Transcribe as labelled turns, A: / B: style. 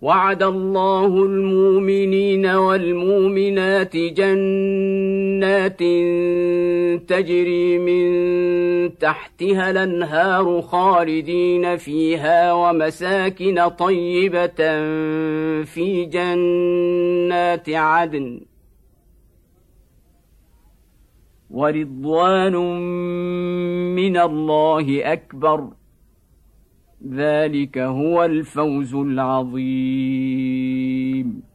A: وعد الله المؤمنين والمؤمنات جنات تجري من تحتها الأنهار خالدين فيها ومساكن طيبة في جنات عدن ورضوان من الله أكبر ذلك هو الفوز العظيم.